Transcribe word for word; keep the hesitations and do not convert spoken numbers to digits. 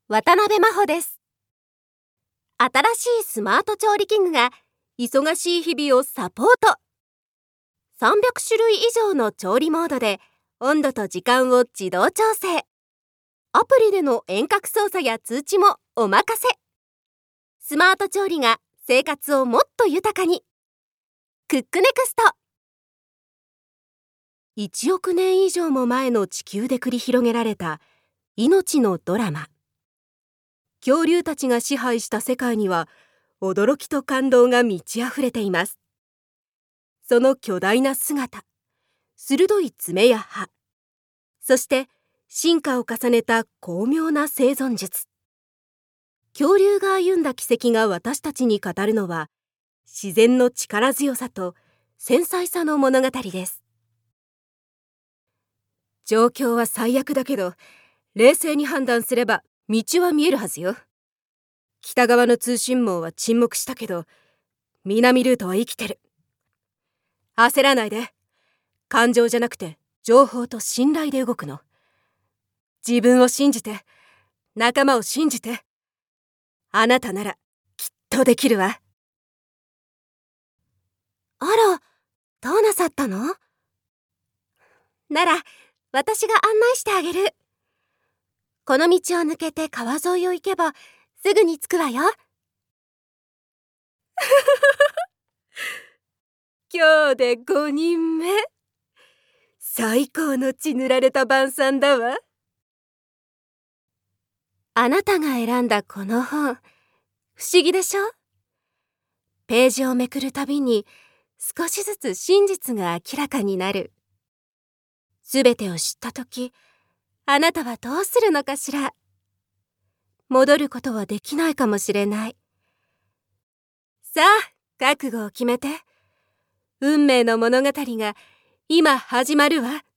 渡辺真帆です。新しいスマート調理器具が忙しい日々をサポート。さんびゃくしゅるい以上の調理モードで温度と時間を自動調整。アプリでの遠隔操作や通知もお任せ。スマート調理が生活をもっと豊かに。クックネクスト。いちおくねん以上も前の地球で繰り広げられた命のドラマ。恐竜たちが支配した世界には驚きと感動が満ち溢れています。その巨大な姿、鋭い爪や歯、そして進化を重ねた巧妙な生存術。恐竜が歩んだ軌跡が私たちに語るのは、自然の力強さと繊細さの物語です。状況は最悪だけど、冷静に判断すれば道は見えるはずよ。北側の通信網は沈黙したけど、南ルートは生きてる。焦らないで。感情じゃなくて情報と信頼で動くの。自分を信じて、仲間を信じて。あなたならきっとできるわ。あら、どうなさったの？なら、私が案内してあげる。この道を抜けて川沿いを行けばすぐに着くわよ。今日でごにんめ。最高の血塗られた晩餐だわ。あなたが選んだこの本、不思議でしょ？ページをめくるたびに少しずつ真実が明らかになる。すべてを知ったとき、あなたはどうするのかしら。戻ることはできないかもしれない。さあ、覚悟を決めて。運命の物語が今始まるわ。